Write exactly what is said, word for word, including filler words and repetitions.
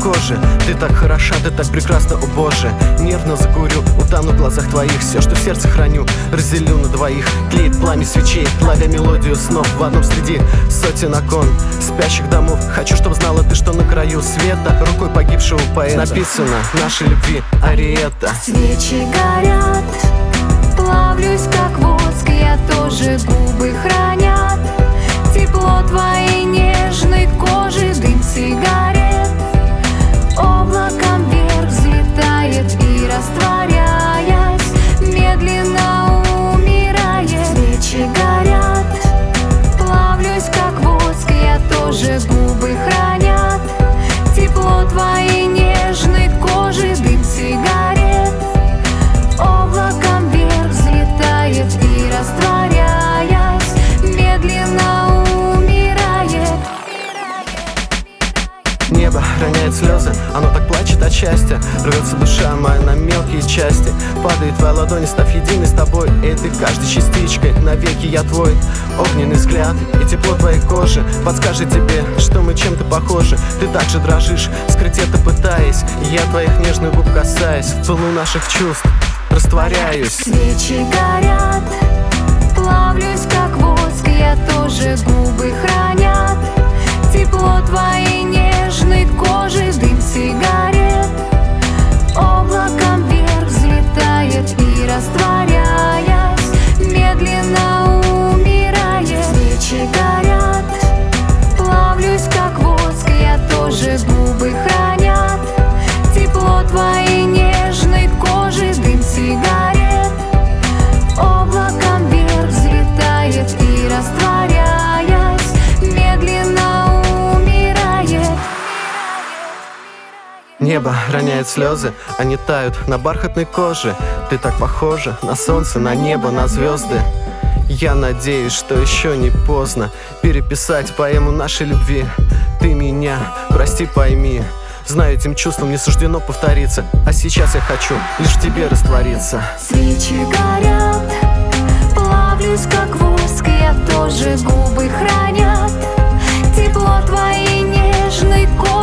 кожи. Ты так хороша, ты так прекрасна, о боже. Нервно закурю, утону в глазах твоих. Все, что в сердце храню, разделю на двоих. Тлеет пламя свечей, ловя мелодию снов в одном среди сотен окон спящих домов. Хочу, чтобы знала ты, что на краю света рукой погибшего поэта написано нашей любви ариета. Свечи горят, плавлюсь как воск, я тоже, губы хранят тепло твоей нежной кожи, дым сигарет облаком вверх взлетает и, растворяясь, медленно умирает. Свечи горят, плавлюсь как воск, я тоже, губы хранят тепло твоей нежной кожи, дым сигарет облаком вверх взлетает и, растворяясь, медленно умирает. Небо роняет слезы, оно так плачет от счастья. Рвется душа моя на мелкие части. Падает твоя ладонь, став единой с тобой. И ты каждой частичкой, навеки я твой. Огненный взгляд и тепло твоей кожи подскажет тебе, что мы чем-то похожи. Ты так же дрожишь, скрыть это пытаясь. Я твоих нежных губ касаясь, в пылу наших чувств растворяюсь. Свечи горят, плавлюсь как воск, я тоже, губы хранят тепло твоей нежной кожи, дым сигарет облаком вверх взлетает и, растворяясь, медленно умирает. Свечи горят, плавлюсь как воск, я тоже, губы хранят тепло твоей нежной кожи, дым сигарет облаком вверх взлетает и, растворяясь, медленно умирает. Небо роняет слезы, они тают на бархатной коже. Ты так похожа на солнце, на небо, на звезды. Я надеюсь, что еще не поздно переписать поэму нашей любви. Ты меня прости, пойми, знаю, этим чувством не суждено повториться. А сейчас я хочу лишь в тебе раствориться. Свечи горят, плавлюсь как воск, я тоже, губы хранят тепло твоей нежной кожи,